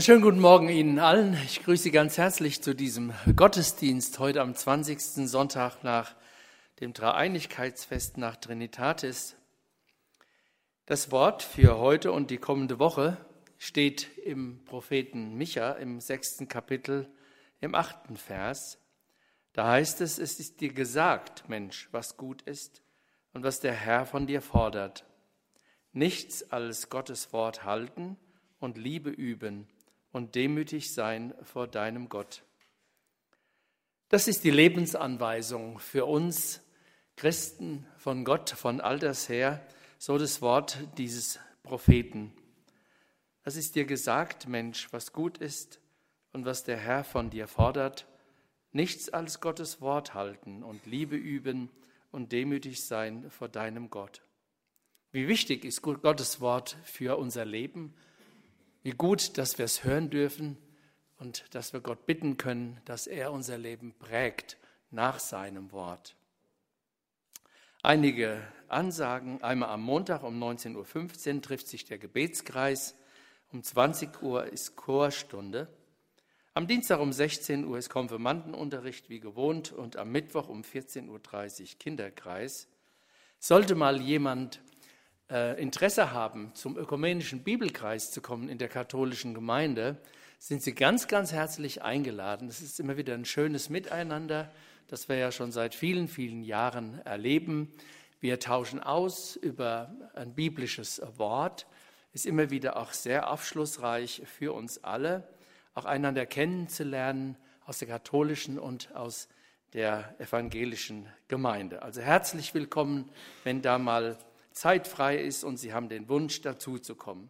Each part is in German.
Schönen guten Morgen Ihnen allen. Ich grüße Sie ganz herzlich zu diesem Gottesdienst heute am 20. Sonntag nach dem Dreieinigkeitsfest nach Trinitatis. Das Wort für heute und die kommende Woche steht im Propheten Micha im 6. Kapitel im 8. Vers. Da heißt es: Es ist dir gesagt, Mensch, was gut ist und was der Herr von dir fordert. Nichts als Gottes Wort halten und Liebe üben und demütig sein vor deinem Gott. Das ist die Lebensanweisung für uns Christen von Gott, von alters her, so das Wort dieses Propheten. Es ist dir gesagt, Mensch, was gut ist und was der Herr von dir fordert. Nichts als Gottes Wort halten und Liebe üben und demütig sein vor deinem Gott. Wie wichtig ist Gottes Wort für unser Leben? Wie gut, dass wir es hören dürfen und dass wir Gott bitten können, dass er unser Leben prägt nach seinem Wort. Einige Ansagen: Einmal am Montag um 19.15 Uhr trifft sich der Gebetskreis, um 20 Uhr ist Chorstunde. Am Dienstag um 16 Uhr ist Konfirmandenunterricht wie gewohnt und am Mittwoch um 14.30 Uhr Kinderkreis. Sollte mal jemand Interesse haben, zum ökumenischen Bibelkreis zu kommen in der katholischen Gemeinde, sind Sie ganz, ganz herzlich eingeladen. Es ist immer wieder ein schönes Miteinander, das wir ja schon seit vielen, vielen Jahren erleben. Wir tauschen aus über ein biblisches Wort. Ist immer wieder auch sehr aufschlussreich für uns alle, auch einander kennenzulernen aus der katholischen und aus der evangelischen Gemeinde. Also herzlich willkommen, wenn da mal Zeit frei ist und Sie haben den Wunsch, dazu zu kommen.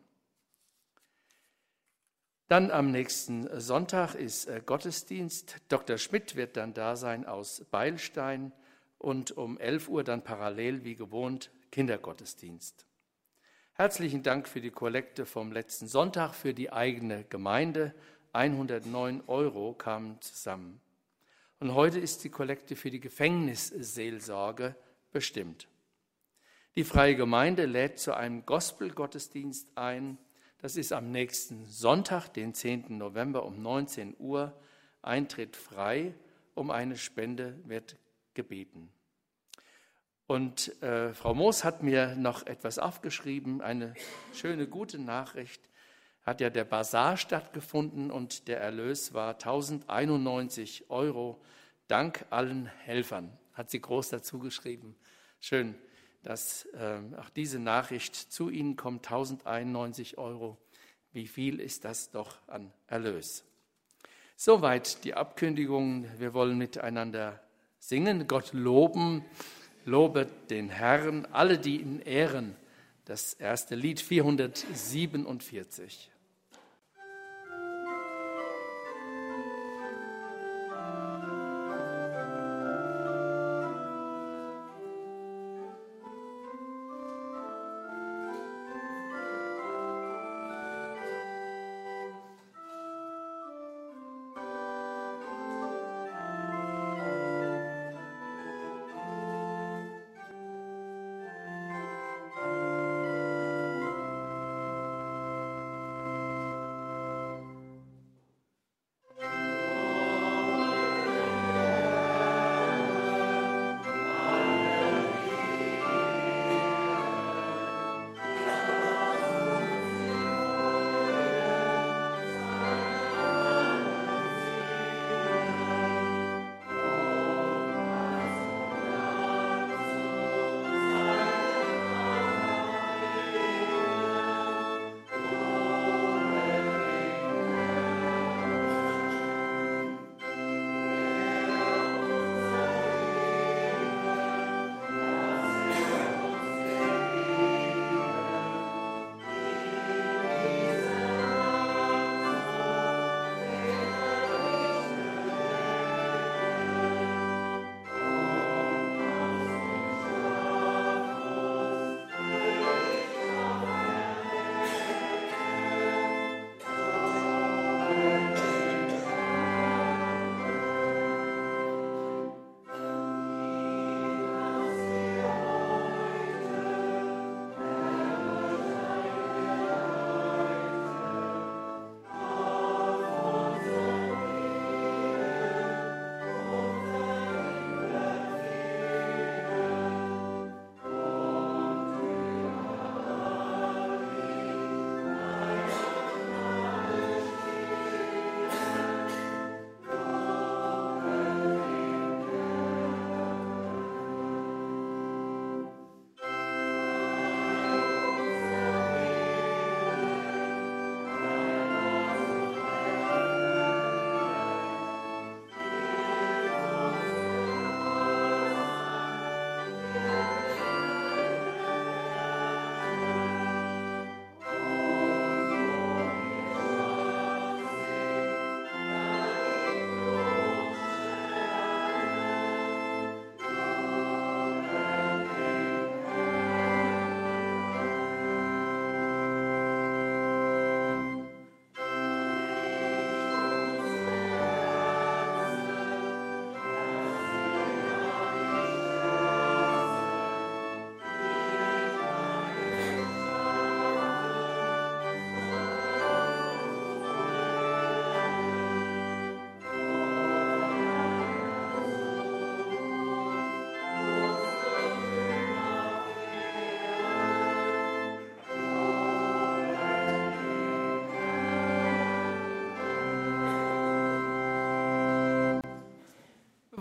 Dann am nächsten Sonntag ist Gottesdienst. Dr. Schmidt wird dann da sein aus Beilstein und um 11 Uhr dann parallel wie gewohnt Kindergottesdienst. Herzlichen Dank für die Kollekte vom letzten Sonntag für die eigene Gemeinde. 109 € kamen zusammen. Und heute ist die Kollekte für die Gefängnisseelsorge bestimmt. Die Freie Gemeinde lädt zu einem Gospel-Gottesdienst ein. Das ist am nächsten Sonntag, den 10. November um 19 Uhr. Eintritt frei, um eine Spende wird gebeten. Und Frau Moos hat mir noch etwas aufgeschrieben, eine schöne, gute Nachricht. Hat ja der Basar stattgefunden und der Erlös war 1091 €, dank allen Helfern. Hat sie groß dazu geschrieben. Schön, dass auch diese Nachricht zu Ihnen kommt, 1091 €. Wie viel ist das doch an Erlös? Soweit die Abkündigung. Wir wollen miteinander singen, Gott loben, lobet den Herrn, alle, die ihn ehren. Das erste Lied 447.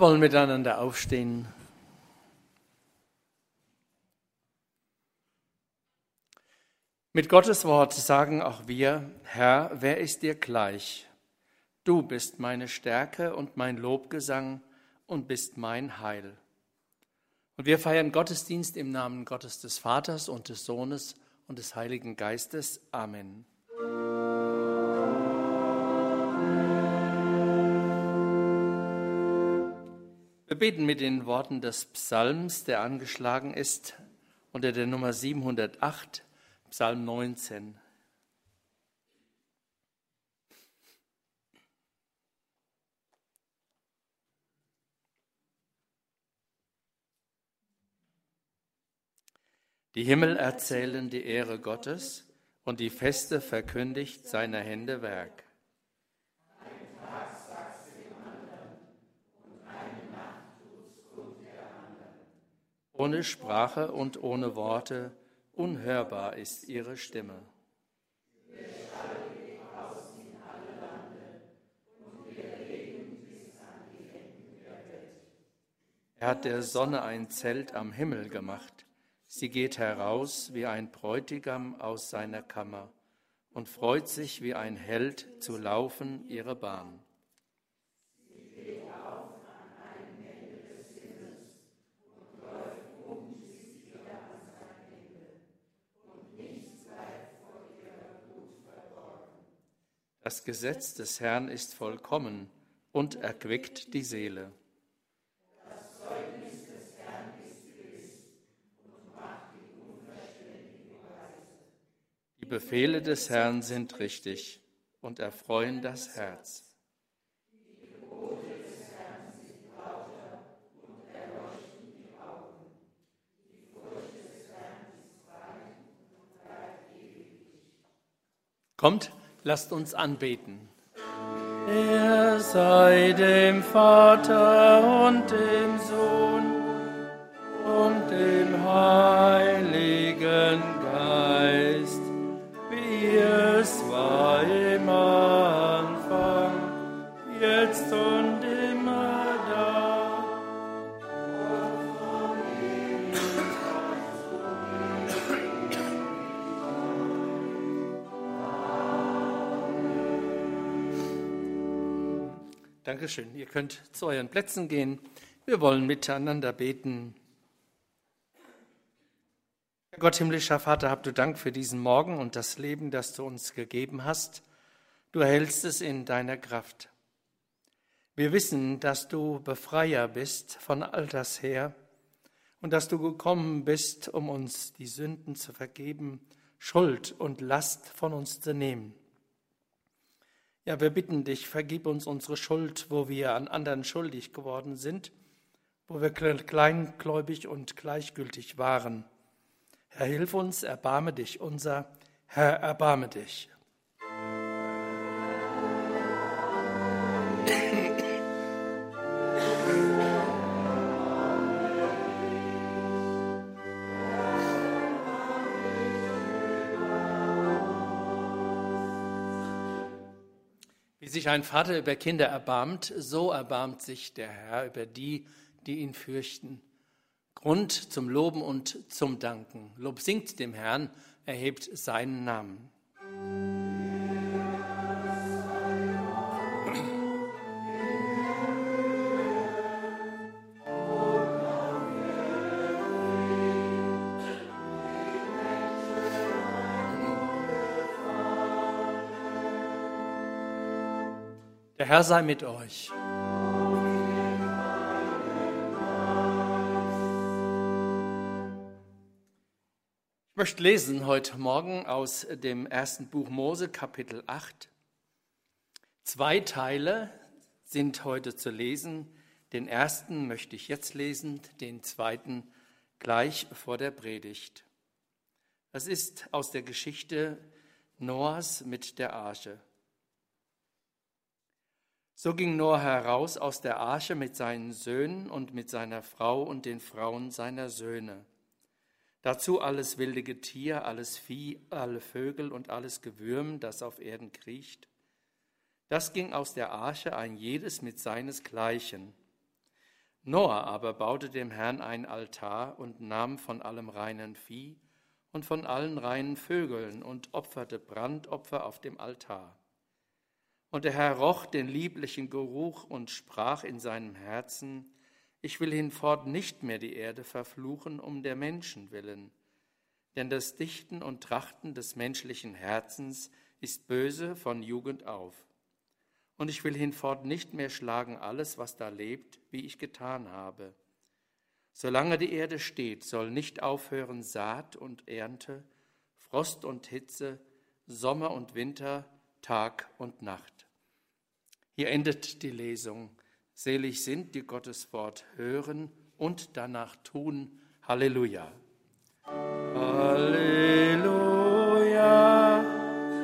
Wir wollen miteinander aufstehen. Mit Gottes Wort sagen auch wir: Herr, wer ist dir gleich? Du bist meine Stärke und mein Lobgesang und bist mein Heil. Und wir feiern Gottesdienst im Namen Gottes des Vaters und des Sohnes und des Heiligen Geistes. Amen. Wir beten mit den Worten des Psalms, der angeschlagen ist, unter der Nummer 708, Psalm 19. Die Himmel erzählen die Ehre Gottes und die Feste verkündigt seiner Hände Werk. Ein Tag sagt's dem anderen und eine Nacht tut's kund der anderen. Ohne Sprache und ohne Worte, unhörbar ist ihre Stimme. Ihr Schall geht aus in alle Lande und ihr Reden bis an die Enden der Welt. Er hat der Sonne ein Zelt am Himmel gemacht. Sie geht heraus wie ein Bräutigam aus seiner Kammer und freut sich wie ein Held zu laufen ihre Bahn. Sie geht auf an einem Ende des Himmels und läuft bis wieder an sein Ende. Und nichts bleibt vor ihrer Glut verborgen. Das Gesetz des Herrn ist vollkommen und erquickt die Seele. Die Befehle des Herrn sind richtig und erfreuen das Herz. Die Gebote des Herrn sind lauter und erleuchten die Augen. Die Furcht des Herrn ist rein und bleibt ewiglich. Kommt, lasst uns anbeten. Er sei dem Vater und dem Sohn und dem Heiligen Geist, wie es war im Anfang, jetzt und immer da. Und von Ewigkeit zu Ewigkeit. Dankeschön. Ihr könnt zu euren Plätzen gehen. Wir wollen miteinander beten. Gott, himmlischer Vater, habt du Dank für diesen Morgen und das Leben, das du uns gegeben hast. Du erhältst es in deiner Kraft. Wir wissen, dass du Befreier bist von alters her und dass du gekommen bist, um uns die Sünden zu vergeben, Schuld und Last von uns zu nehmen. Ja, wir bitten dich, vergib uns unsere Schuld, wo wir an anderen schuldig geworden sind, wo wir kleingläubig und gleichgültig waren. Herr, hilf uns, erbarme dich, unser Herr, erbarme dich. Wie sich ein Vater über Kinder erbarmt, so erbarmt sich der Herr über die, die ihn fürchten. Grund zum Loben und zum Danken. Lob singt dem Herrn, erhebt seinen Namen. Der Herr sei mit euch. Ich möchte lesen heute Morgen aus dem ersten Buch Mose, Kapitel 8. 2 Teile sind heute zu lesen. Den ersten möchte ich jetzt lesen, den zweiten gleich vor der Predigt. Das ist aus der Geschichte Noahs mit der Arche. So ging Noah heraus aus der Arche mit seinen Söhnen und mit seiner Frau und den Frauen seiner Söhne. Dazu alles wilde Getier, alles Vieh, alle Vögel und alles Gewürm, das auf Erden kriecht. Das ging aus der Arche, ein jedes mit seinesgleichen. Noah aber baute dem Herrn ein Altar und nahm von allem reinen Vieh und von allen reinen Vögeln und opferte Brandopfer auf dem Altar. Und der Herr roch den lieblichen Geruch und sprach in seinem Herzen: Ich will hinfort nicht mehr die Erde verfluchen um der Menschen willen, denn das Dichten und Trachten des menschlichen Herzens ist böse von Jugend auf. Und ich will hinfort nicht mehr schlagen alles, was da lebt, wie ich getan habe. Solange die Erde steht, soll nicht aufhören Saat und Ernte, Frost und Hitze, Sommer und Winter, Tag und Nacht. Hier endet die Lesung. Selig sind, die Gottes Wort hören und danach tun. Halleluja. Halleluja.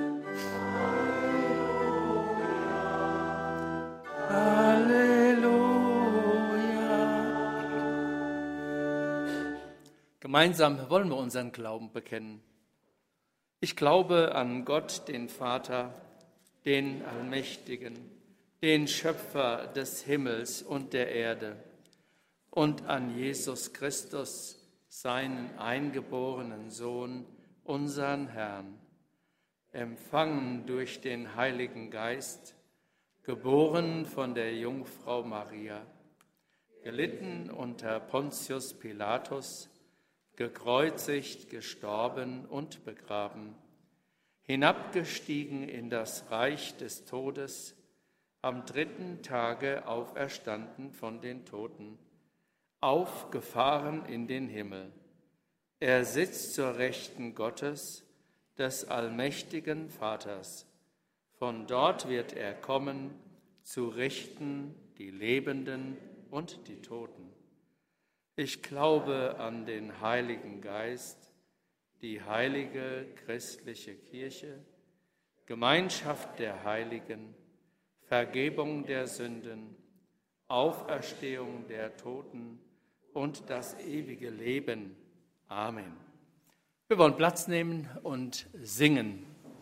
Halleluja. Gemeinsam wollen wir unseren Glauben bekennen. Ich glaube an Gott, den Vater, den Allmächtigen, den Schöpfer des Himmels und der Erde, und an Jesus Christus, seinen eingeborenen Sohn, unseren Herrn, empfangen durch den Heiligen Geist, geboren von der Jungfrau Maria, gelitten unter Pontius Pilatus, gekreuzigt, gestorben und begraben, hinabgestiegen in das Reich des Todes, am 3. Tage auferstanden von den Toten, aufgefahren in den Himmel. Er sitzt zur Rechten Gottes, des allmächtigen Vaters. Von dort wird er kommen, zu richten die Lebenden und die Toten. Ich glaube an den Heiligen Geist, die heilige christliche Kirche, Gemeinschaft der Heiligen, Vergebung der Sünden, Auferstehung der Toten und das ewige Leben. Amen. Wir wollen Platz nehmen und singen.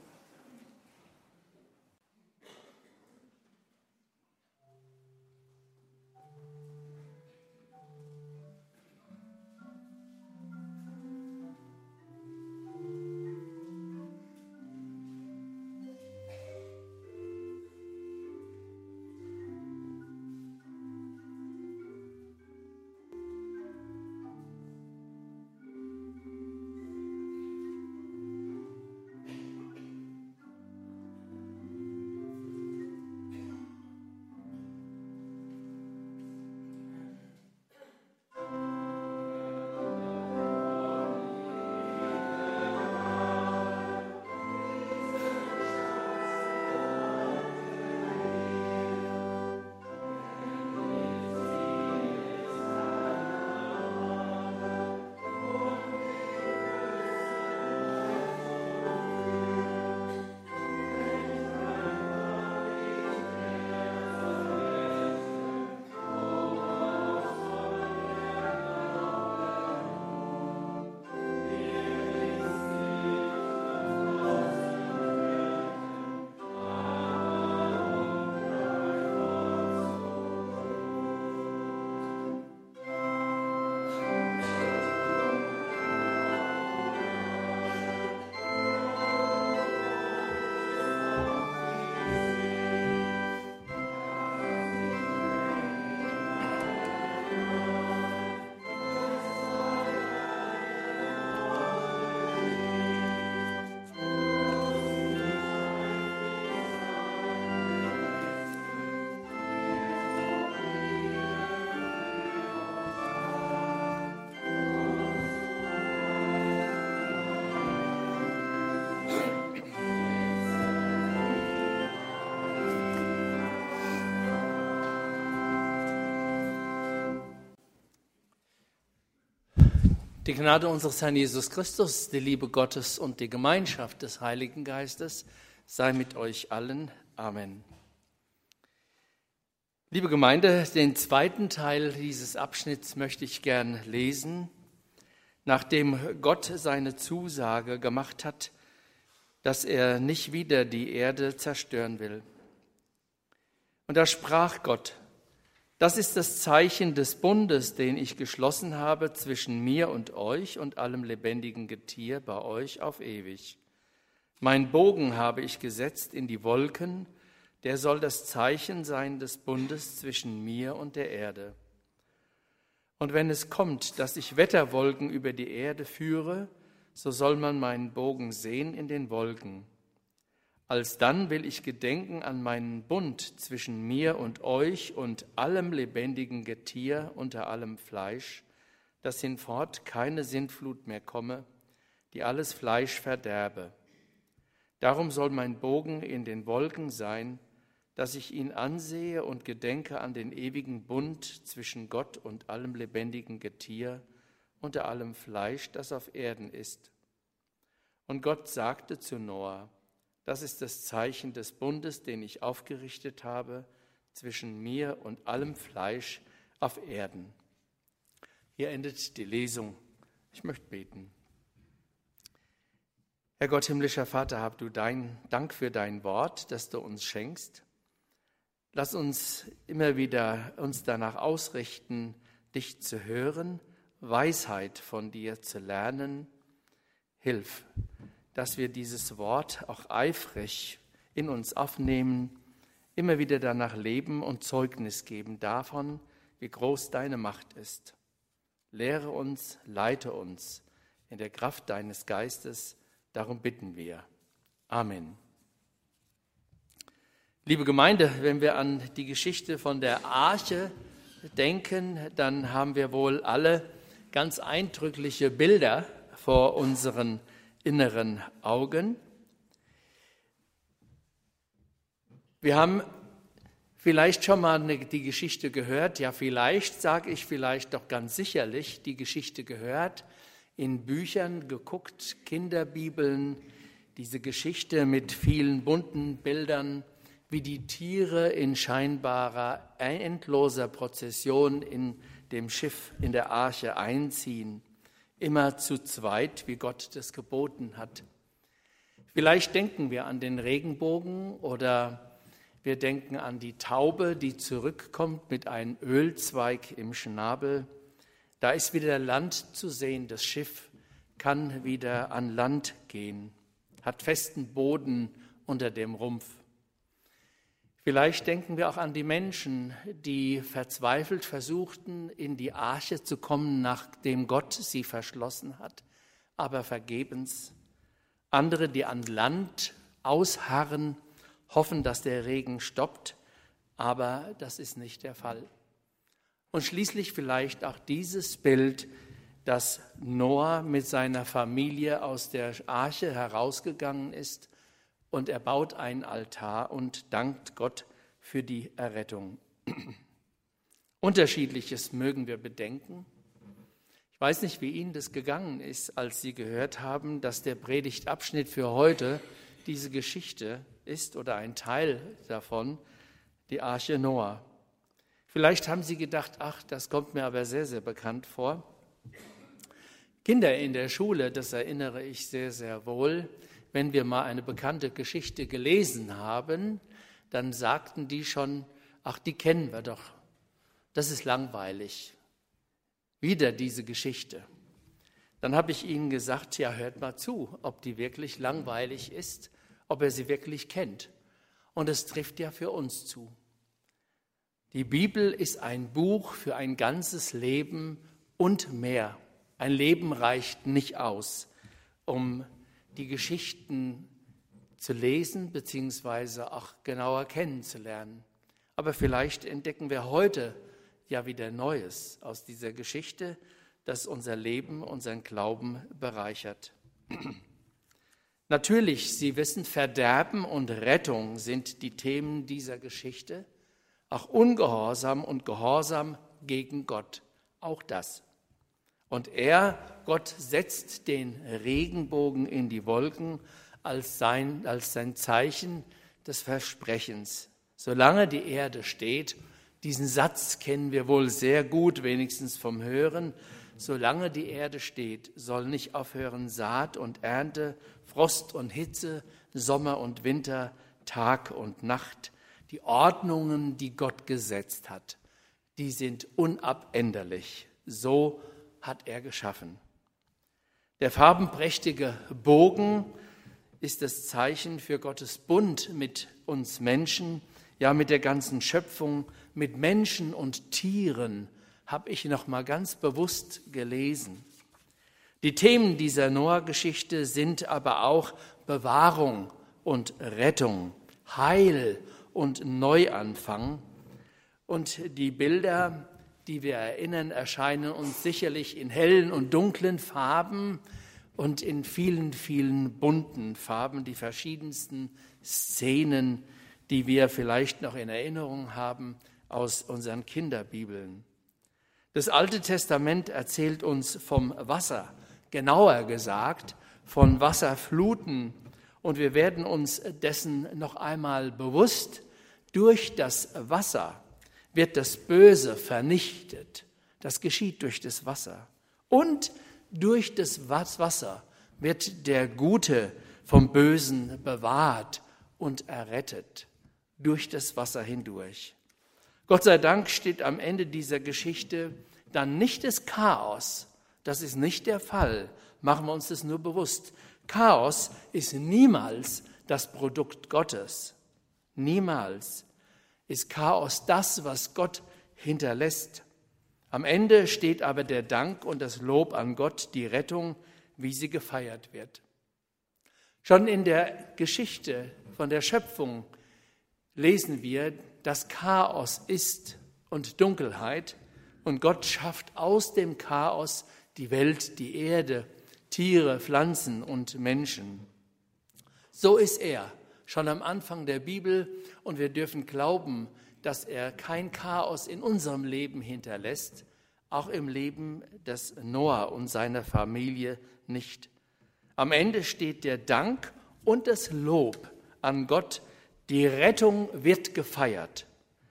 Die Gnade unseres Herrn Jesus Christus, die Liebe Gottes und die Gemeinschaft des Heiligen Geistes sei mit euch allen. Amen. Liebe Gemeinde, den zweiten Teil dieses Abschnitts möchte ich gern lesen, nachdem Gott seine Zusage gemacht hat, dass er nicht wieder die Erde zerstören will. Und da sprach Gott: Das ist das Zeichen des Bundes, den ich geschlossen habe zwischen mir und euch und allem lebendigen Getier bei euch auf ewig. Mein Bogen habe ich gesetzt in die Wolken, der soll das Zeichen sein des Bundes zwischen mir und der Erde. Und wenn es kommt, dass ich Wetterwolken über die Erde führe, so soll man meinen Bogen sehen in den Wolken. Alsdann will ich gedenken an meinen Bund zwischen mir und euch und allem lebendigen Getier unter allem Fleisch, dass hinfort keine Sintflut mehr komme, die alles Fleisch verderbe. Darum soll mein Bogen in den Wolken sein, dass ich ihn ansehe und gedenke an den ewigen Bund zwischen Gott und allem lebendigen Getier unter allem Fleisch, das auf Erden ist. Und Gott sagte zu Noah: Das ist das Zeichen des Bundes, den ich aufgerichtet habe zwischen mir und allem Fleisch auf Erden. Hier endet die Lesung. Ich möchte beten. Herr Gott, himmlischer Vater, hab du Dank für dein Wort, das du uns schenkst. Lass uns immer wieder uns danach ausrichten, dich zu hören, Weisheit von dir zu lernen. Hilf, dass wir dieses Wort auch eifrig in uns aufnehmen, immer wieder danach leben und Zeugnis geben davon, wie groß deine Macht ist. Lehre uns, leite uns in der Kraft deines Geistes, darum bitten wir. Amen. Liebe Gemeinde, wenn wir an die Geschichte von der Arche denken, dann haben wir wohl alle ganz eindrückliche Bilder vor unseren inneren Augen. Wir haben vielleicht schon mal die Geschichte gehört, ja vielleicht, sage ich vielleicht doch ganz sicherlich, die Geschichte gehört, in Büchern geguckt, Kinderbibeln, diese Geschichte mit vielen bunten Bildern, wie die Tiere in scheinbarer endloser Prozession in dem Schiff, in der Arche einziehen, immer zu zweit, wie Gott das geboten hat. Vielleicht denken wir an den Regenbogen oder wir denken an die Taube, die zurückkommt mit einem Ölzweig im Schnabel. Da ist wieder Land zu sehen, das Schiff kann wieder an Land gehen, hat festen Boden unter dem Rumpf. Vielleicht denken wir auch an die Menschen, die verzweifelt versuchten, in die Arche zu kommen, nachdem Gott sie verschlossen hat, aber vergebens. Andere, die an Land ausharren, hoffen, dass der Regen stoppt, aber das ist nicht der Fall. Und schließlich vielleicht auch dieses Bild, dass Noah mit seiner Familie aus der Arche herausgegangen ist, und er baut einen Altar und dankt Gott für die Errettung. Unterschiedliches mögen wir bedenken. Ich weiß nicht, wie Ihnen das gegangen ist, als Sie gehört haben, dass der Predigtabschnitt für heute diese Geschichte ist oder ein Teil davon, die Arche Noah. Vielleicht haben Sie gedacht, ach, das kommt mir aber sehr, sehr bekannt vor. Kinder in der Schule, das erinnere ich sehr, sehr wohl, wenn wir mal eine bekannte Geschichte gelesen haben, dann sagten die schon, ach, die kennen wir doch, das ist langweilig. Wieder diese Geschichte. Dann habe ich ihnen gesagt, ja, hört mal zu, ob die wirklich langweilig ist, ob er sie wirklich kennt. Und es trifft ja für uns zu. Die Bibel ist ein Buch für ein ganzes Leben und mehr. Ein Leben reicht nicht aus, um die Geschichten zu lesen bzw. auch genauer kennenzulernen. Aber vielleicht entdecken wir heute ja wieder Neues aus dieser Geschichte, das unser Leben, unseren Glauben bereichert. Natürlich, Sie wissen, Verderben und Rettung sind die Themen dieser Geschichte. Auch Ungehorsam und Gehorsam gegen Gott, auch das. Und Gott setzt den Regenbogen in die Wolken als sein Zeichen des Versprechens. Solange die Erde steht, diesen Satz kennen wir wohl sehr gut, wenigstens vom Hören, solange die Erde steht, soll nicht aufhören Saat und Ernte, Frost und Hitze, Sommer und Winter, Tag und Nacht. Die Ordnungen, die Gott gesetzt hat, die sind unabänderlich. So hat er geschaffen. Der farbenprächtige Bogen ist das Zeichen für Gottes Bund mit uns Menschen, ja mit der ganzen Schöpfung, mit Menschen und Tieren, habe ich noch mal ganz bewusst gelesen. Die Themen dieser Noah-Geschichte sind aber auch Bewahrung und Rettung, Heil und Neuanfang. Und die Bilder, die wir erinnern, erscheinen uns sicherlich in hellen und dunklen Farben und in vielen, vielen bunten Farben, die verschiedensten Szenen, die wir vielleicht noch in Erinnerung haben aus unseren Kinderbibeln. Das Alte Testament erzählt uns vom Wasser, genauer gesagt von Wasserfluten. Und wir werden uns dessen noch einmal bewusst. Durch das Wasser wird das Böse vernichtet. Das geschieht durch das Wasser. Und durch das Wasser wird der Gute vom Bösen bewahrt und errettet. Durch das Wasser hindurch. Gott sei Dank steht am Ende dieser Geschichte dann nicht das Chaos. Das ist nicht der Fall. Machen wir uns das nur bewusst. Chaos ist niemals das Produkt Gottes. Niemals ist Chaos das, was Gott hinterlässt. Am Ende steht aber der Dank und das Lob an Gott, die Rettung, wie sie gefeiert wird. Schon in der Geschichte von der Schöpfung lesen wir, dass Chaos ist und Dunkelheit und Gott schafft aus dem Chaos die Welt, die Erde, Tiere, Pflanzen und Menschen. So ist er schon am Anfang der Bibel und wir dürfen glauben, dass er kein Chaos in unserem Leben hinterlässt, auch im Leben des Noah und seiner Familie nicht. Am Ende steht der Dank und das Lob an Gott, die Rettung wird gefeiert.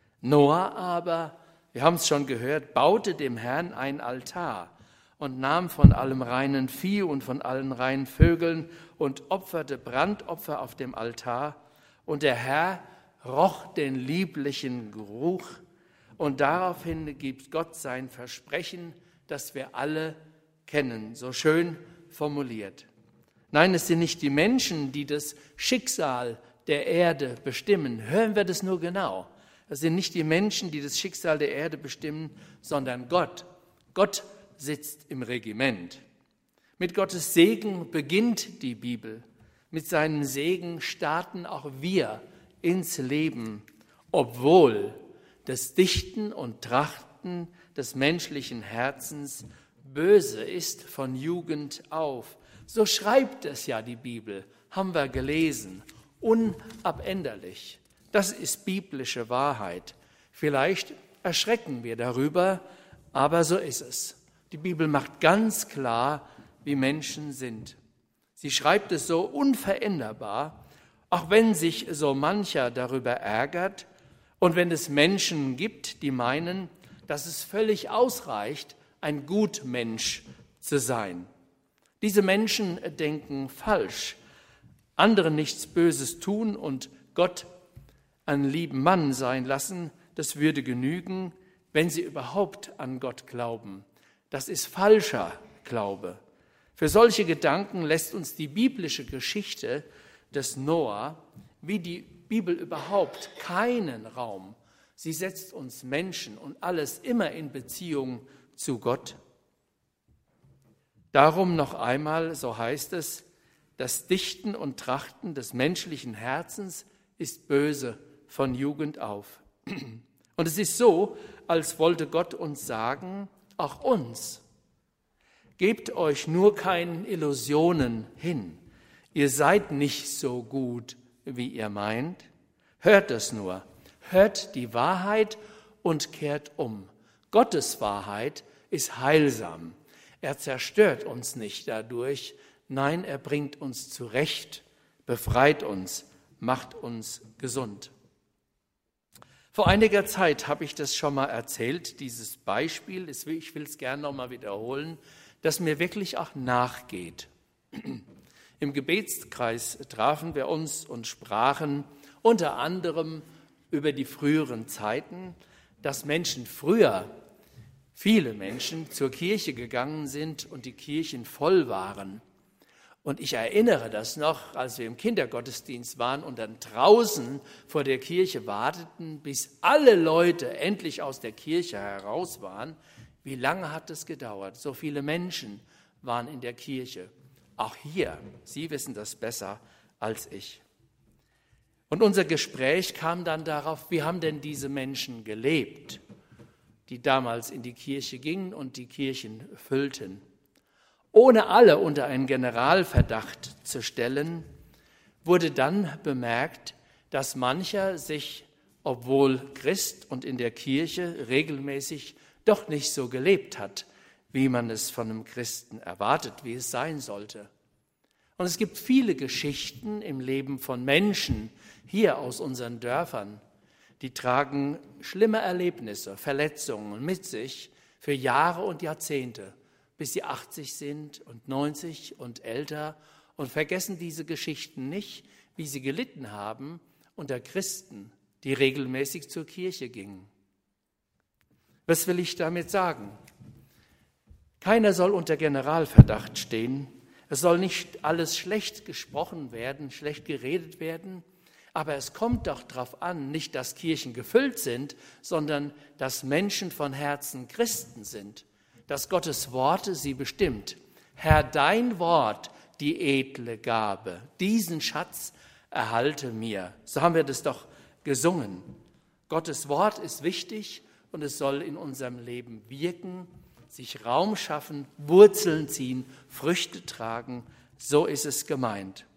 Noah aber, wir haben es schon gehört, baute dem Herrn ein Altar und nahm von allem reinen Vieh und von allen reinen Vögeln und opferte Brandopfer auf dem Altar. Und der Herr roch den lieblichen Geruch. Und daraufhin gibt Gott sein Versprechen, das wir alle kennen, so schön formuliert. Nein, es sind nicht die Menschen, die das Schicksal der Erde bestimmen. Hören wir das nur genau. Es sind nicht die Menschen, die das Schicksal der Erde bestimmen, sondern Gott. Gott sitzt im Regiment. Mit Gottes Segen beginnt die Bibel. Mit seinem Segen starten auch wir ins Leben, obwohl das Dichten und Trachten des menschlichen Herzens böse ist von Jugend auf. So schreibt es ja die Bibel, haben wir gelesen, unabänderlich. Das ist biblische Wahrheit. Vielleicht erschrecken wir darüber, aber so ist es. Die Bibel macht ganz klar, wie Menschen sind. Sie schreibt es so unveränderbar, auch wenn sich so mancher darüber ärgert und wenn es Menschen gibt, die meinen, dass es völlig ausreicht, ein Gutmensch zu sein. Diese Menschen denken falsch, anderen nichts Böses tun und Gott einen lieben Mann sein lassen, das würde genügen, wenn sie überhaupt an Gott glauben. Das ist falscher Glaube. Für solche Gedanken lässt uns die biblische Geschichte des Noah, wie die Bibel überhaupt, keinen Raum. Sie setzt uns Menschen und alles immer in Beziehung zu Gott. Darum noch einmal, so heißt es, das Dichten und Trachten des menschlichen Herzens ist böse von Jugend auf. Und es ist so, als wollte Gott uns sagen, auch uns, gebt euch nur keinen Illusionen hin. Ihr seid nicht so gut, wie ihr meint. Hört es nur. Hört die Wahrheit und kehrt um. Gottes Wahrheit ist heilsam. Er zerstört uns nicht dadurch. Nein, er bringt uns zurecht, befreit uns, macht uns gesund. Vor einiger Zeit habe ich das schon mal erzählt, dieses Beispiel, ich will es gerne noch mal wiederholen, das mir wirklich auch nachgeht. Im Gebetskreis trafen wir uns und sprachen unter anderem über die früheren Zeiten. dass Menschen früher, viele Menschen, zur Kirche gegangen sind und die Kirchen voll waren. Und ich erinnere das noch, als wir im Kindergottesdienst waren und dann draußen vor der Kirche warteten, bis alle Leute endlich aus der Kirche heraus waren. Wie lange hat es gedauert? So viele Menschen waren in der Kirche. Auch hier, Sie wissen das besser als ich. Und unser Gespräch kam dann darauf, wie haben denn diese Menschen gelebt, die damals in die Kirche gingen und die Kirchen füllten. Ohne alle unter einen Generalverdacht zu stellen, wurde dann bemerkt, dass mancher sich, obwohl Christ und in der Kirche, regelmäßig doch nicht so gelebt hat, wie man es von einem Christen erwartet, wie es sein sollte. Und es gibt viele Geschichten im Leben von Menschen hier aus unseren Dörfern, die tragen schlimme Erlebnisse, Verletzungen mit sich für Jahre und Jahrzehnte, bis sie 80 sind und 90 und älter und vergessen diese Geschichten nicht, wie sie gelitten haben unter Christen, die regelmäßig zur Kirche gingen. Was will ich damit sagen? Keiner soll unter Generalverdacht stehen. Es soll nicht alles schlecht gesprochen werden, schlecht geredet werden, aber es kommt doch darauf an, nicht, dass Kirchen gefüllt sind, sondern dass Menschen von Herzen Christen sind, dass Gottes Worte sie bestimmt. Herr, dein Wort, die edle Gabe, diesen Schatz erhalte mir. So haben wir das doch gesungen. Gottes Wort ist wichtig und es soll in unserem Leben wirken, sich Raum schaffen, Wurzeln ziehen, Früchte tragen. So ist es gemeint.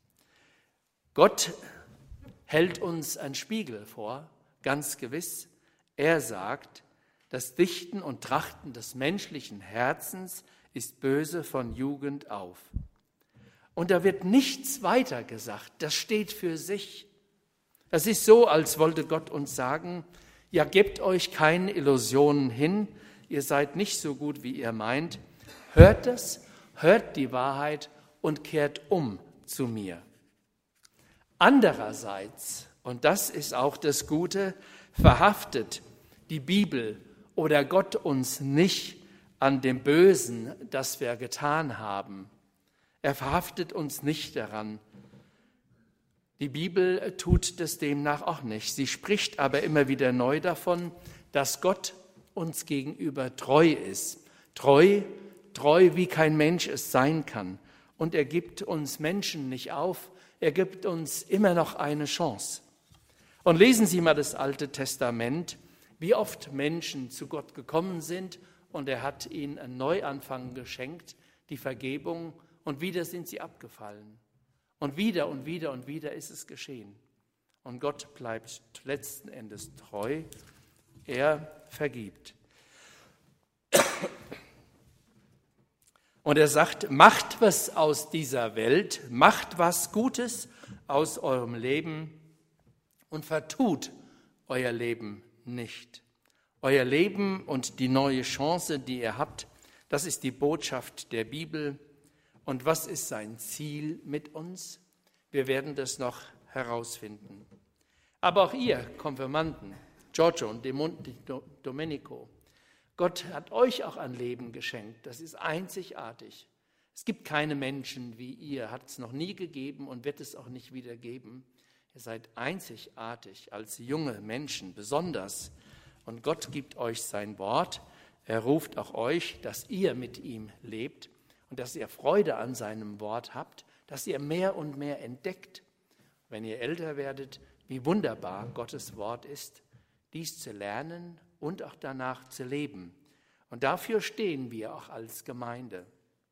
Gott hält uns einen Spiegel vor, ganz gewiss. Er sagt, das Dichten und Trachten des menschlichen Herzens ist böse von Jugend auf. Und da wird nichts weiter gesagt, das steht für sich. Es ist so, als wollte Gott uns sagen, ja, gebt euch keinen Illusionen hin, ihr seid nicht so gut, wie ihr meint. Hört es, hört die Wahrheit und kehrt um zu mir. Andererseits, und das ist auch das Gute, verhaftet die Bibel oder Gott uns nicht an dem Bösen, das wir getan haben. Er verhaftet uns nicht daran. Die Bibel tut das demnach auch nicht. Sie spricht aber immer wieder neu davon, dass Gott uns gegenüber treu ist. Treu wie kein Mensch es sein kann. Und er gibt uns Menschen nicht auf, er gibt uns immer noch eine Chance. Und lesen Sie mal das Alte Testament, wie oft Menschen zu Gott gekommen sind und er hat ihnen einen Neuanfang geschenkt, die Vergebung, und wieder sind sie abgefallen. Und wieder und wieder und wieder ist es geschehen. Und Gott bleibt letzten Endes treu, er vergibt. Und er sagt, macht was aus dieser Welt, macht was Gutes aus eurem Leben und vertut euer Leben nicht. Euer Leben und die neue Chance, die ihr habt, das ist die Botschaft der Bibel. Und was ist sein Ziel mit uns? Wir werden das noch herausfinden. Aber auch ihr, Konfirmanden, Giorgio und Domenico, Gott hat euch auch ein Leben geschenkt. Das ist einzigartig. Es gibt keine Menschen wie ihr, hat es noch nie gegeben und wird es auch nicht wieder geben. Ihr seid einzigartig als junge Menschen, besonders. Und Gott gibt euch sein Wort. Er ruft auch euch, dass ihr mit ihm lebt und dass ihr Freude an seinem Wort habt, dass ihr mehr und mehr entdeckt, wenn ihr älter werdet, wie wunderbar Gottes Wort ist, dies zu lernen und auch danach zu leben. Und dafür stehen wir auch als Gemeinde.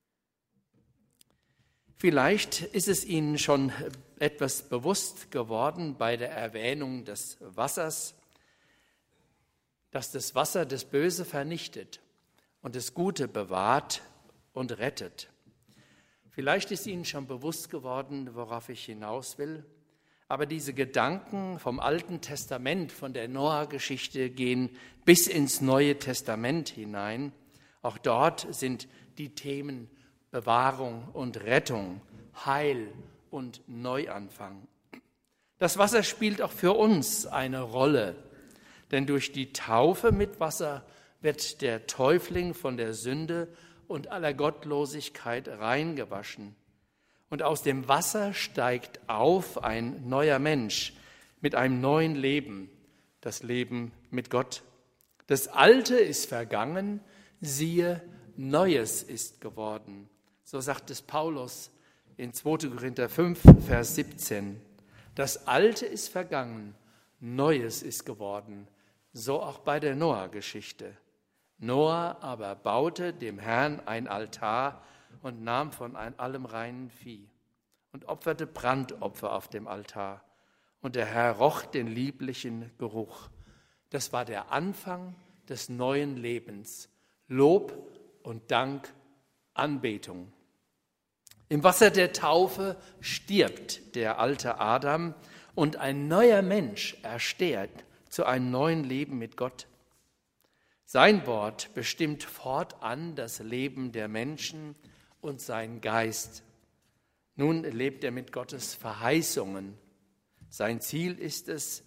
Vielleicht ist es Ihnen schon etwas bewusst geworden bei der Erwähnung des Wassers, dass das Wasser das Böse vernichtet und das Gute bewahrt und rettet. Vielleicht ist Ihnen schon bewusst geworden, worauf ich hinaus will. Aber diese Gedanken vom Alten Testament, von der Noah-Geschichte gehen bis ins Neue Testament hinein. Auch dort sind die Themen Bewahrung und Rettung, Heil und Neuanfang. Das Wasser spielt auch für uns eine Rolle. Denn durch die Taufe mit Wasser wird der Täufling von der Sünde und aller Gottlosigkeit reingewaschen. Und aus dem Wasser steigt auf ein neuer Mensch mit einem neuen Leben, das Leben mit Gott. Das Alte ist vergangen, siehe, Neues ist geworden. So sagt es Paulus in 2. Korinther 5, Vers 17. Das Alte ist vergangen, Neues ist geworden. So auch bei der Noah-Geschichte. Noah aber baute dem Herrn ein Altar und nahm von allem reinen Vieh und opferte Brandopfer auf dem Altar. Und der Herr roch den lieblichen Geruch. Das war der Anfang des neuen Lebens. Lob und Dank, Anbetung. Im Wasser der Taufe stirbt der alte Adam und ein neuer Mensch ersteht zu einem neuen Leben mit Gott. Sein Wort bestimmt fortan das Leben der Menschen und sein Geist. Nun lebt er mit Gottes Verheißungen. Sein Ziel ist es,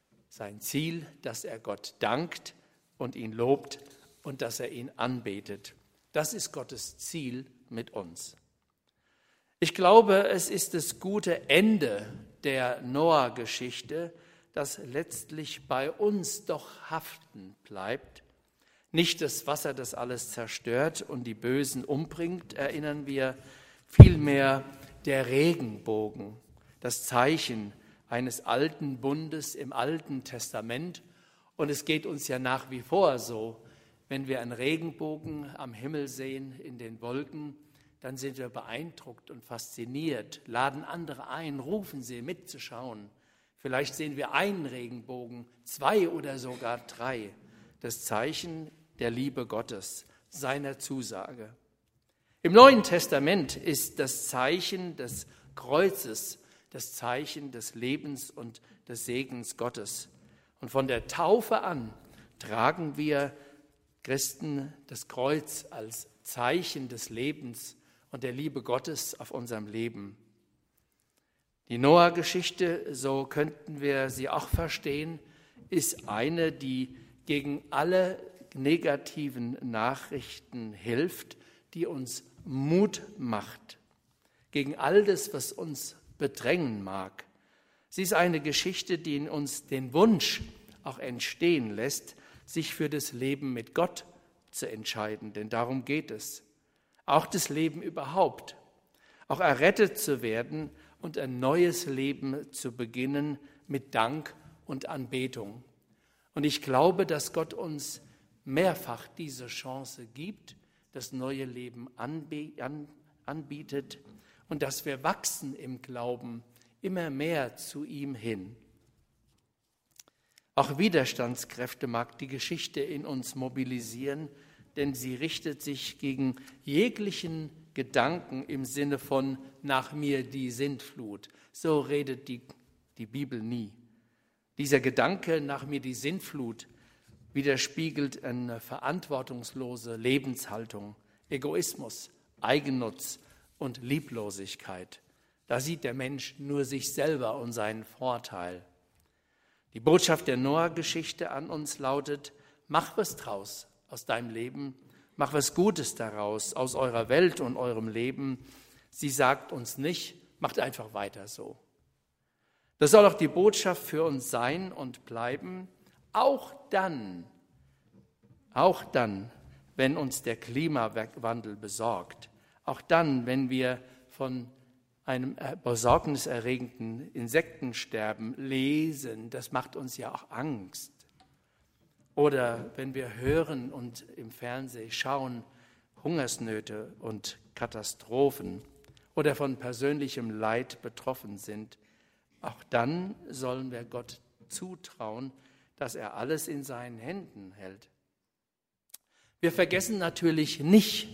dass er Gott dankt und ihn lobt und dass er ihn anbetet. Das ist Gottes Ziel mit uns. Ich glaube, es ist das gute Ende der Noah-Geschichte, das letztlich bei uns doch haften bleibt. Nicht das Wasser, das alles zerstört und die Bösen umbringt, erinnern wir, vielmehr der Regenbogen, das Zeichen eines alten Bundes im Alten Testament. Und es geht uns ja nach wie vor so, wenn wir einen Regenbogen am Himmel sehen, in den Wolken, dann sind wir beeindruckt und fasziniert, laden andere ein, rufen sie mitzuschauen. Vielleicht sehen wir einen Regenbogen, 2 oder sogar 3. Das Zeichen der Liebe Gottes, seiner Zusage. Im Neuen Testament ist das Zeichen des Kreuzes das Zeichen des Lebens und des Segens Gottes. Und von der Taufe an tragen wir Christen das Kreuz als Zeichen des Lebens und der Liebe Gottes auf unserem Leben. Die Noah-Geschichte, so könnten wir sie auch verstehen, ist eine, die gegen alle negativen Nachrichten hilft, die uns Mut macht, gegen all das, was uns bedrängen mag. Sie ist eine Geschichte, die in uns den Wunsch auch entstehen lässt, sich für das Leben mit Gott zu entscheiden, denn darum geht es. Auch das Leben überhaupt, auch errettet zu werden und ein neues Leben zu beginnen mit Dank und Anbetung. Und ich glaube, dass Gott uns mehrfach diese Chance gibt, das neue Leben anbietet und dass wir wachsen im Glauben immer mehr zu ihm hin. Auch Widerstandskräfte mag die Geschichte in uns mobilisieren, denn sie richtet sich gegen jeglichen Gedanken im Sinne von nach mir die Sintflut. So redet die Bibel nie. Dieser Gedanke nach mir die Sintflut widerspiegelt eine verantwortungslose Lebenshaltung, Egoismus, Eigennutz und Lieblosigkeit. Da sieht der Mensch nur sich selber und seinen Vorteil. Die Botschaft der Noah-Geschichte an uns lautet: Mach was draus aus deinem Leben, mach was Gutes daraus, aus eurer Welt und eurem Leben. Sie sagt uns nicht, macht einfach weiter so. Das soll auch die Botschaft für uns sein und bleiben, auch dann, wenn uns der Klimawandel besorgt, auch dann, wenn wir von einem besorgniserregenden Insektensterben lesen, das macht uns ja auch Angst. Oder wenn wir hören und im Fernsehen schauen, Hungersnöte und Katastrophen oder von persönlichem Leid betroffen sind, auch dann sollen wir Gott zutrauen, dass er alles in seinen Händen hält. Wir vergessen nicht,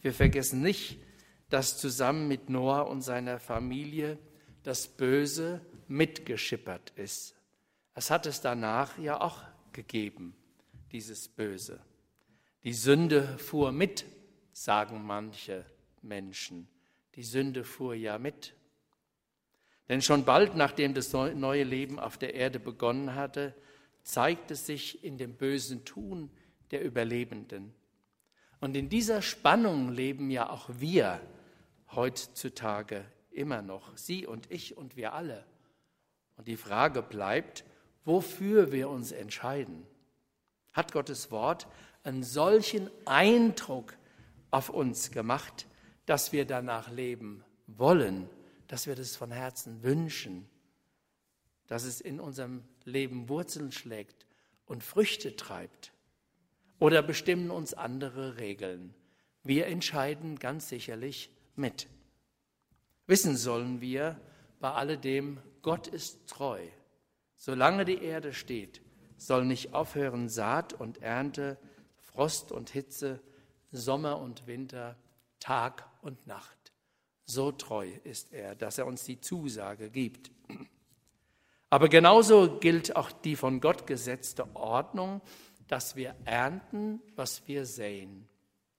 dass zusammen mit Noah und seiner Familie das Böse mitgeschippert ist. Es hat es danach ja auch gegeben, dieses Böse. Die Sünde fuhr mit, sagen manche Menschen. Die Sünde fuhr ja mit. Denn schon bald, nachdem das neue Leben auf der Erde begonnen hatte, zeigt es sich in dem bösen Tun der Überlebenden. Und in dieser Spannung leben ja auch wir heutzutage immer noch, Sie und ich und wir alle. Und die Frage bleibt, wofür wir uns entscheiden. Hat Gottes Wort einen solchen Eindruck auf uns gemacht, dass wir danach leben wollen, dass wir das von Herzen wünschen, dass es in unserem Leben Wurzeln schlägt und Früchte treibt? Oder bestimmen uns andere Regeln? Wir entscheiden ganz sicherlich mit. Wissen sollen wir bei alledem, Gott ist treu. Solange die Erde steht, soll nicht aufhören Saat und Ernte, Frost und Hitze, Sommer und Winter, Tag und Nacht. So treu ist er, dass er uns die Zusage gibt. Aber genauso gilt auch die von Gott gesetzte Ordnung, dass wir ernten, was wir säen.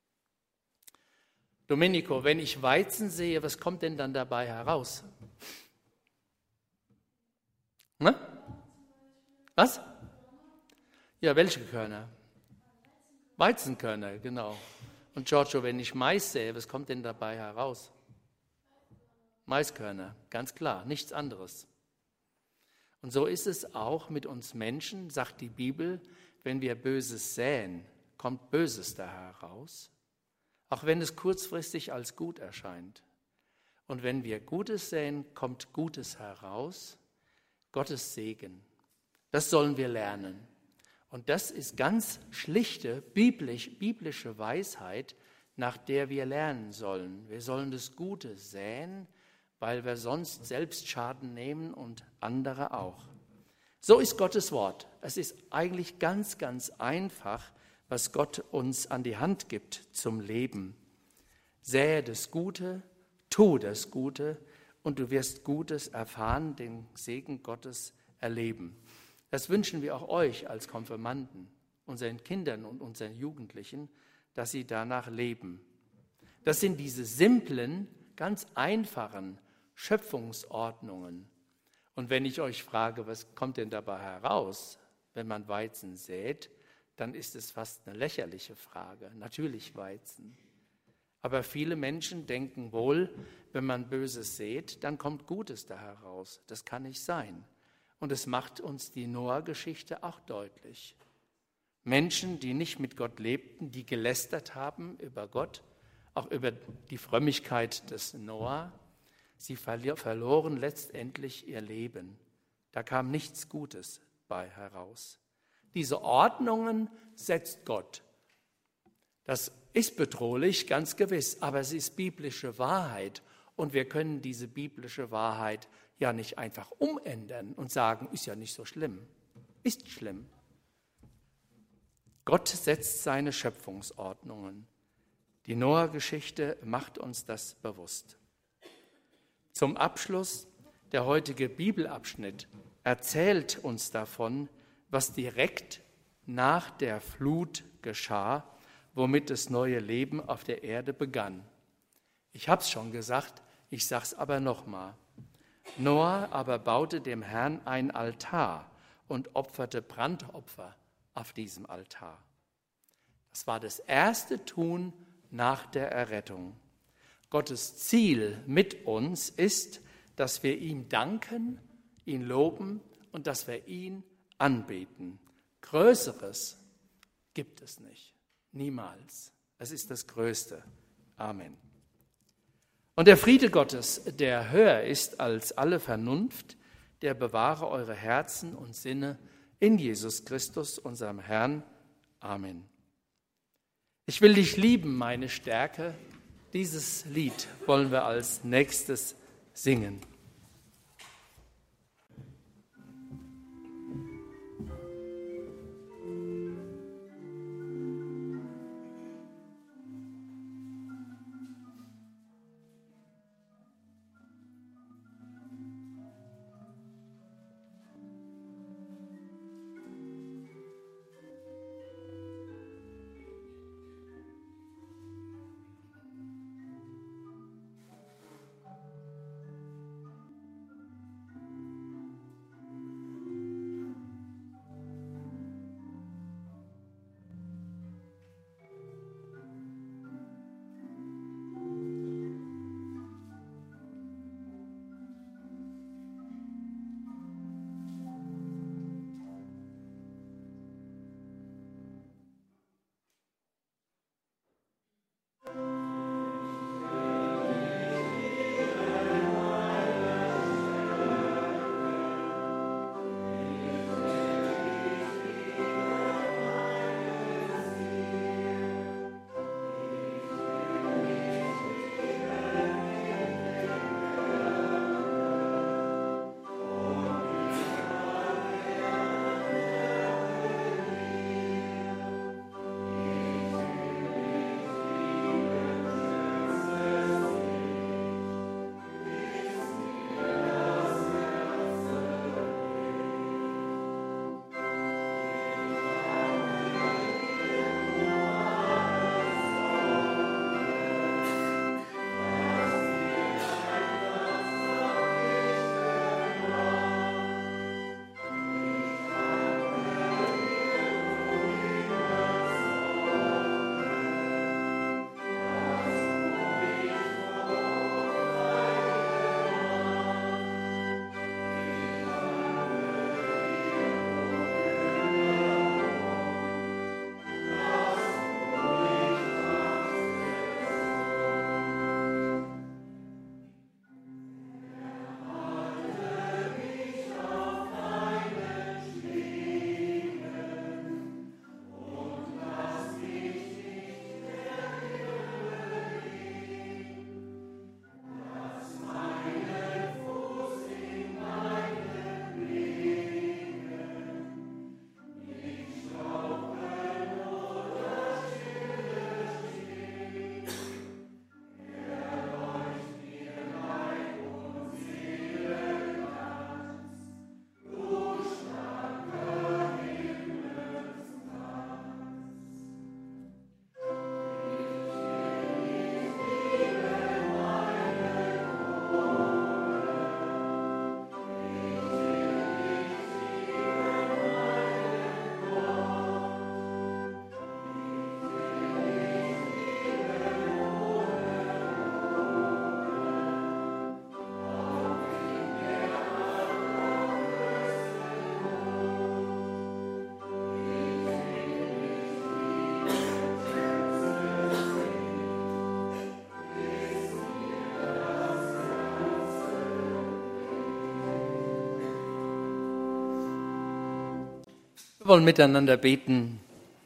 Domenico, wenn ich Weizen sehe, was kommt denn dann dabei heraus? Ne? Was? Ja, welche Körner? Weizenkörner, genau. Und Giorgio, wenn ich Mais sähe, was kommt denn dabei heraus? Maiskörner, ganz klar, nichts anderes. Und so ist es auch mit uns Menschen, sagt die Bibel, wenn wir Böses säen, kommt Böses da heraus, auch wenn es kurzfristig als gut erscheint. Und wenn wir Gutes säen, kommt Gutes heraus, Gottes Segen. Das sollen wir lernen. Und das ist ganz schlichte biblische Weisheit, nach der wir lernen sollen. Wir sollen das Gute säen, weil wir sonst selbst Schaden nehmen und andere auch. So ist Gottes Wort. Es ist eigentlich ganz, ganz einfach, was Gott uns an die Hand gibt zum Leben. Sähe das Gute, tu das Gute und du wirst Gutes erfahren, den Segen Gottes erleben. Das wünschen wir auch euch als Konfirmanden, unseren Kindern und unseren Jugendlichen, dass sie danach leben. Das sind diese simplen, ganz einfachen Schöpfungsordnungen. Und wenn ich euch frage, was kommt denn dabei heraus, wenn man Weizen sät, dann ist es fast eine lächerliche Frage. Natürlich Weizen. Aber viele Menschen denken wohl, wenn man Böses sät, dann kommt Gutes da heraus. Das kann nicht sein. Und es macht uns die Noah-Geschichte auch deutlich. Menschen, die nicht mit Gott lebten, die gelästert haben über Gott, auch über die Frömmigkeit des Noah, sie verloren letztendlich ihr Leben. Da kam nichts Gutes bei heraus. Diese Ordnungen setzt Gott. Das ist bedrohlich, ganz gewiss, aber es ist biblische Wahrheit. Und wir können diese biblische Wahrheit ja nicht einfach umändern und sagen, ist ja nicht so schlimm. Ist schlimm. Gott setzt seine Schöpfungsordnungen. Die Noah-Geschichte macht uns das bewusst. Zum Abschluss, der heutige Bibelabschnitt erzählt uns davon, was direkt nach der Flut geschah, womit das neue Leben auf der Erde begann. Ich habe es schon gesagt, ich sage es aber nochmal. Noah aber baute dem Herrn ein Altar und opferte Brandopfer auf diesem Altar. Das war das erste Tun nach der Errettung. Gottes Ziel mit uns ist, dass wir ihm danken, ihn loben und dass wir ihn anbeten. Größeres gibt es nicht. Niemals. Es ist das Größte. Amen. Und der Friede Gottes, der höher ist als alle Vernunft, der bewahre eure Herzen und Sinne in Jesus Christus, unserem Herrn. Amen. Ich will dich lieben, meine Stärke. Dieses Lied wollen wir als nächstes singen. Wir wollen miteinander beten.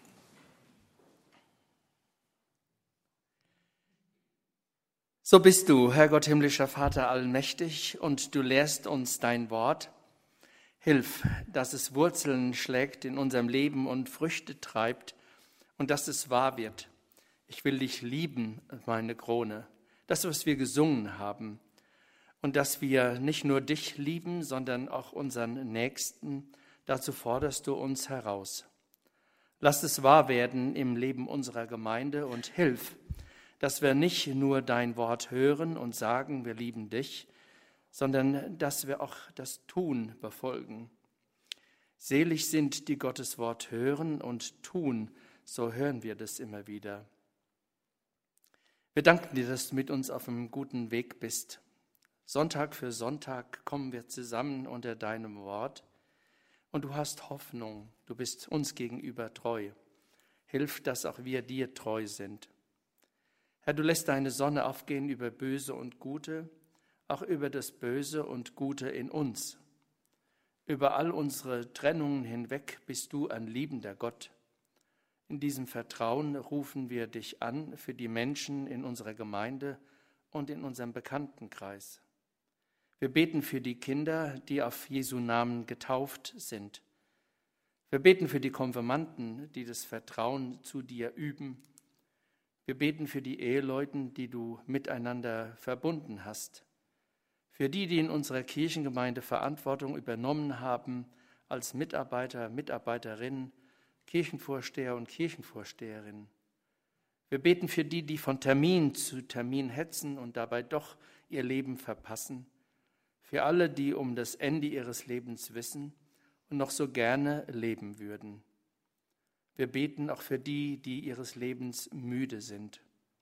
So bist du, Herr Gott, himmlischer Vater, allmächtig, und du lehrst uns dein Wort. Hilf, dass es Wurzeln schlägt in unserem Leben und Früchte treibt und dass es wahr wird. Ich will dich lieben, meine Krone. Das, was wir gesungen haben. Und dass wir nicht nur dich lieben, sondern auch unseren Nächsten. Dazu forderst du uns heraus. Lass es wahr werden im Leben unserer Gemeinde und hilf, dass wir nicht nur dein Wort hören und sagen, wir lieben dich, sondern dass wir auch das Tun befolgen. Selig sind, die Gottes Wort hören und tun, so hören wir das immer wieder. Wir danken dir, dass du mit uns auf einem guten Weg bist. Sonntag für Sonntag kommen wir zusammen unter deinem Wort und du hast Hoffnung, du bist uns gegenüber treu. Hilf, dass auch wir dir treu sind. Herr, du lässt deine Sonne aufgehen über Böse und Gute, auch über das Böse und Gute in uns. Über all unsere Trennungen hinweg bist du ein liebender Gott. In diesem Vertrauen rufen wir dich an für die Menschen in unserer Gemeinde und in unserem Bekanntenkreis. Wir beten für die Kinder, die auf Jesu Namen getauft sind. Wir beten für die Konfirmanden, die das Vertrauen zu dir üben. Wir beten für die Eheleuten, die du miteinander verbunden hast. Für die, die in unserer Kirchengemeinde Verantwortung übernommen haben, als Mitarbeiter, Mitarbeiterinnen, Kirchenvorsteher und Kirchenvorsteherinnen. Wir beten für die, die von Termin zu Termin hetzen und dabei doch ihr Leben verpassen. Für alle, die um das Ende ihres Lebens wissen und noch so gerne leben würden. Wir beten auch für die, die ihres Lebens müde sind.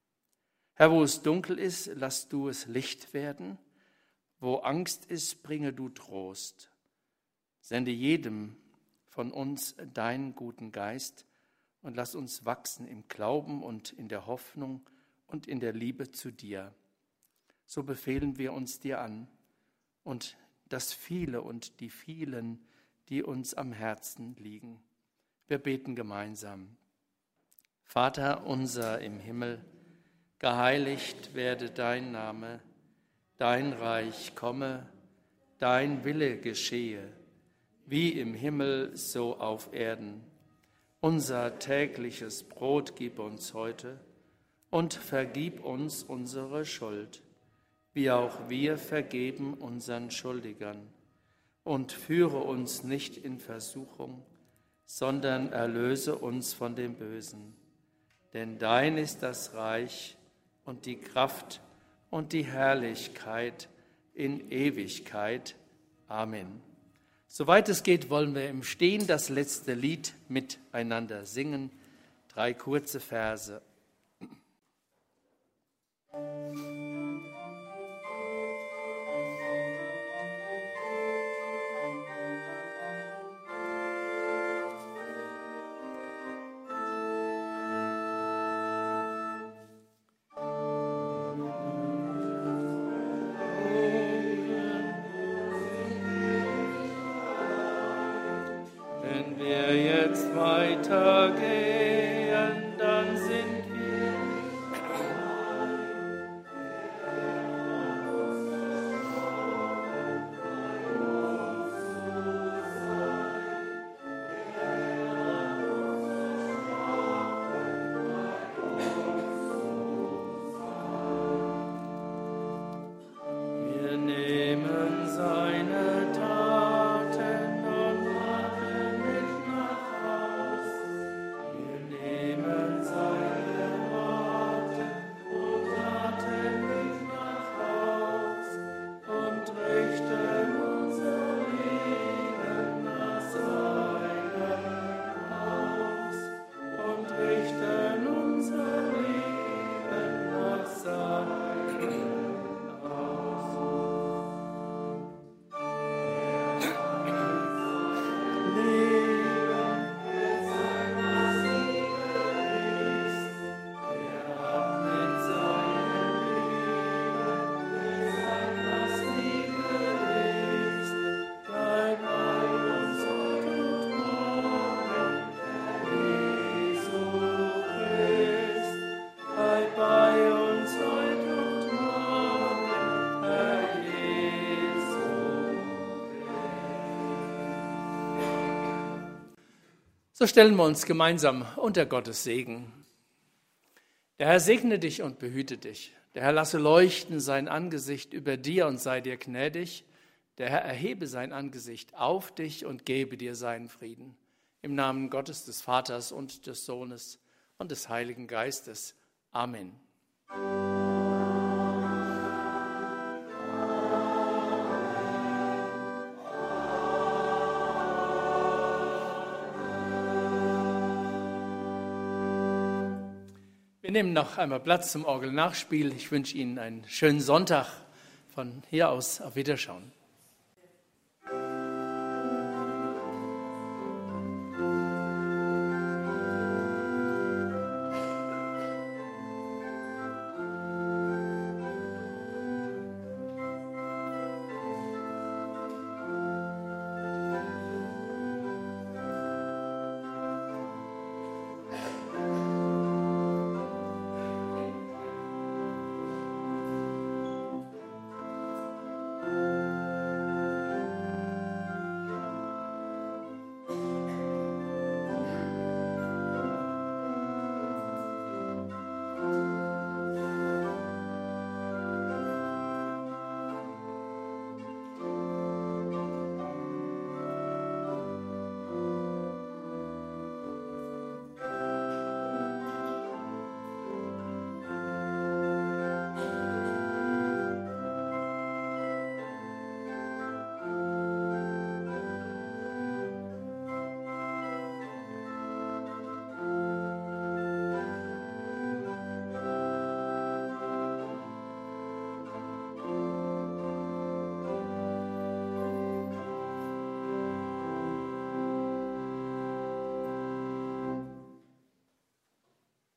Herr, wo es dunkel ist, lass du es Licht werden. Wo Angst ist, bringe du Trost. Sende jedem von uns deinen guten Geist und lass uns wachsen im Glauben und in der Hoffnung und in der Liebe zu dir. So befehlen wir uns dir an und das Viele und die Vielen, die uns am Herzen liegen. Wir beten gemeinsam. Vater unser im Himmel, geheiligt werde dein Name, dein Reich komme, dein Wille geschehe, wie im Himmel so auf Erden. Unser tägliches Brot gib uns heute und vergib uns unsere Schuld, wie auch wir vergeben unseren Schuldigern. Und führe uns nicht in Versuchung, sondern erlöse uns von dem Bösen. Denn dein ist das Reich und die Kraft und die Herrlichkeit in Ewigkeit. Amen. Soweit es geht, wollen wir im Stehen das letzte Lied miteinander singen. 3 kurze Verse. Weitergehen, dann sind wir wir nehmen seine Taten und machen mit nach Haus. Wir nehmen seine Worte und Taten mit nach Haus und richten unser Leben nach seinem Haus und richten unser Leben nach seinem Haus. So stellen wir uns gemeinsam unter Gottes Segen. Der Herr segne dich und behüte dich. Der Herr lasse leuchten sein Angesicht über dir und sei dir gnädig. Der Herr erhebe sein Angesicht auf dich und gebe dir seinen Frieden. Im Namen Gottes, des Vaters und des Sohnes und des Heiligen Geistes. Amen. Wir nehmen noch einmal Platz zum Orgelnachspiel. Ich wünsche Ihnen einen schönen Sonntag. Von hier aus auf Wiederschauen.